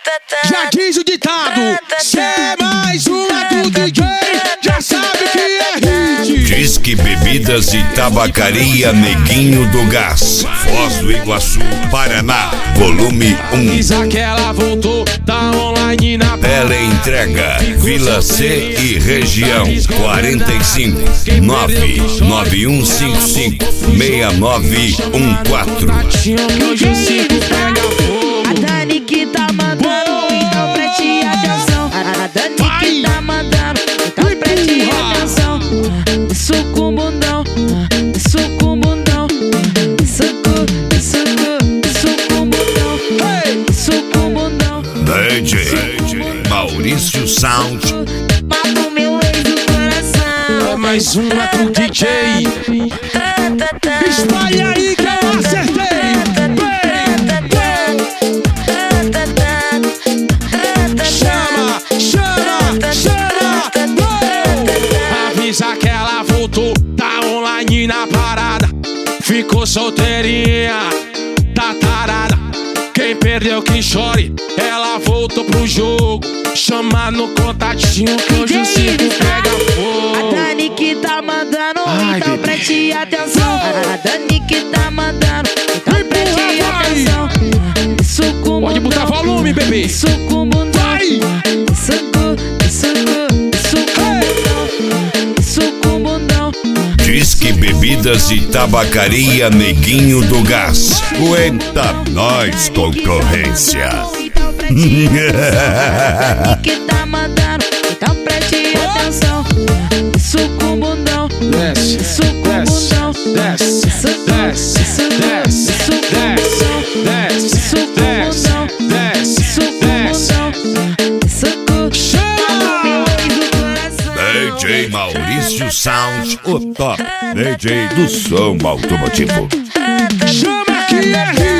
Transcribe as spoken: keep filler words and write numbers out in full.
Já diz o ditado, cê é mais uma do D J, já sabe que é hit. Disque Bebidas e Tabacaria Neguinho do Gás, Foz do Iguaçu, Paraná, volume um. Avisa que ela voltou, tá online na Teleentrega, Vila C e região, quarenta e cinco, nove nove um cinco cinco, seis nove um quatro. Hoje o cinco pega fogo. A Dani que tá mandando, então preste atenção. A Dani que tá mandando, então preste atenção. Isso com bundão, isso com bundão, isso com, isso com, isso com bundão, isso com bundão. D J Maurício Sound. Mato meu ex do coração. Mais uma pro D J. Espalha aí que eu acertei. Chama, chama, chama. Avisa que ela voltou, tá online na parada. Ficou solteirinha, tá tarada. Quem perdeu que chore, ela voltou pro jogo. Chama no contatinho que hoje o cinco pega fogo. A Dani que tá mandando, Ai, então bebê. preste atenção. A Dani que tá mandando, então preste Empurra, vai. atenção. Isso com Pode botar bundão, volume, bebê. isso com bundão, Vai. isso com, isso com, isso com bundão, isso com bundão. Disque Bebidas e Tabacaria Neguinho do Gás. Aguenta nós, concorrência. Então preste atenção. Que tá mandando, então preste atenção. Isso com bundão, Desce, isso com desce, bundão, desce, isso com, desce, isso com, desce, isso com desce, bundão, desce, isso com desce, bundão, desce, isso com desce. bundão, isso com Chama! meu ex do coração. D J Maurício Sound, o top D J do som automotivo. Chama que é hit.